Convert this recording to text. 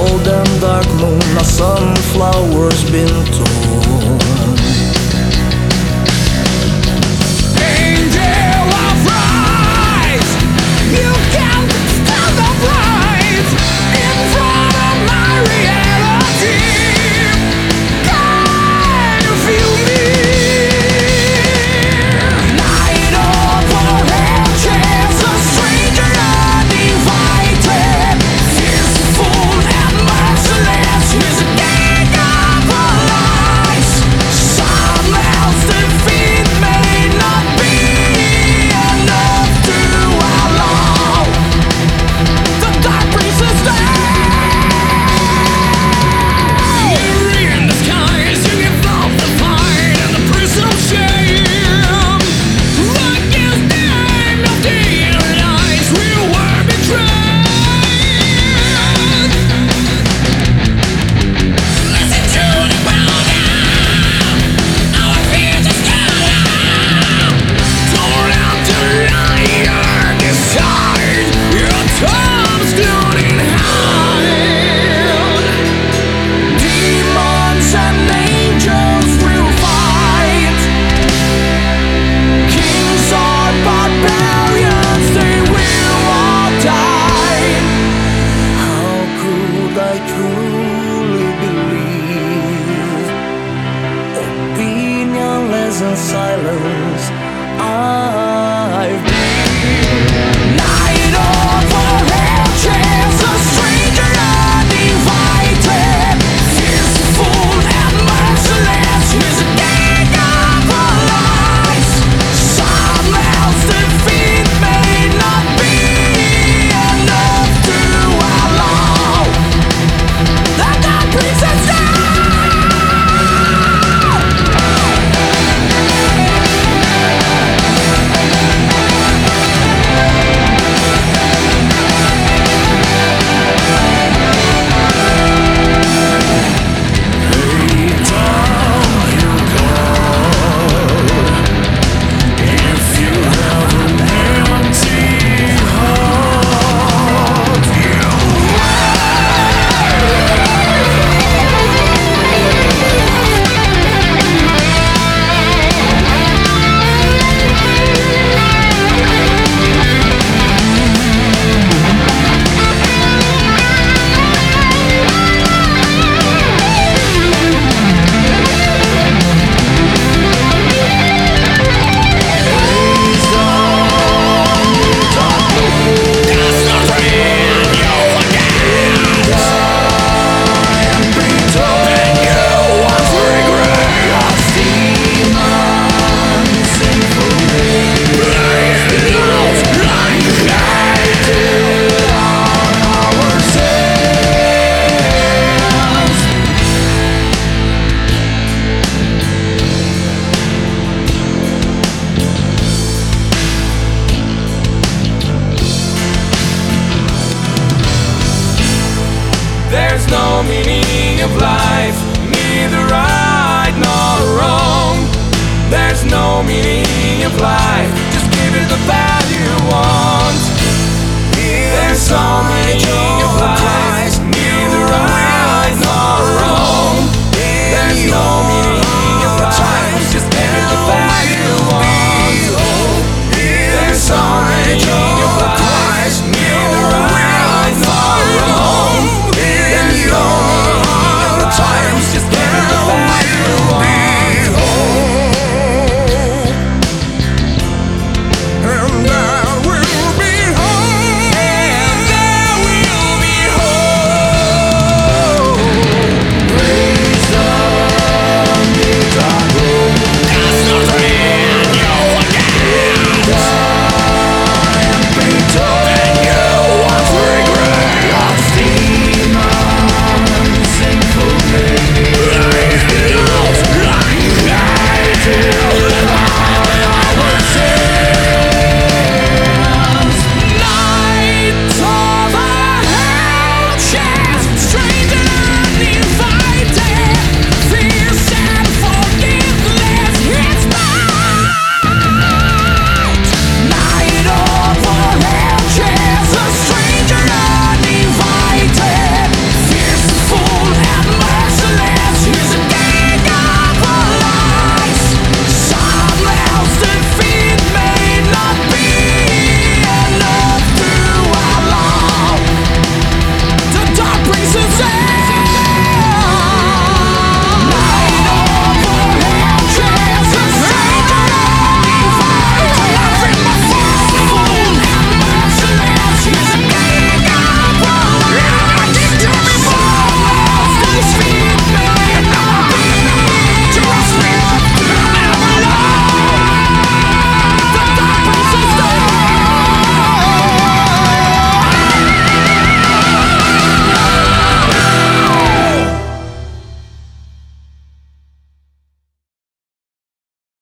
cold and dark moon, a sunflower's been torn. Angel of rise, you can't stand the light in front of my reality. Can you feel me? Night of our hatches, a stranger uninvited, fearful and merciless, he's a king of our lies. Some else defeat may not be enough to allow the dark princess Eerie in the skies, you give off the fight and the prison of shame. Like his name of the eyes, we were betrayed. Listen to the ground now, our fears are scattered. Torn out to liar, decide your time's floating high. Demons and angels will fight. Kings or barbarians, they will all die. How could I truly believe? Opinionless and silence I've been. Night of our hatches, a stranger uninvited, fearful and merciless, he's a king of our lies. Some else defeat may not be enough to allow the dark princess down. There's no meaning of life, neither right nor wrong. There's no meaning of life, just give it the value you want. There's so many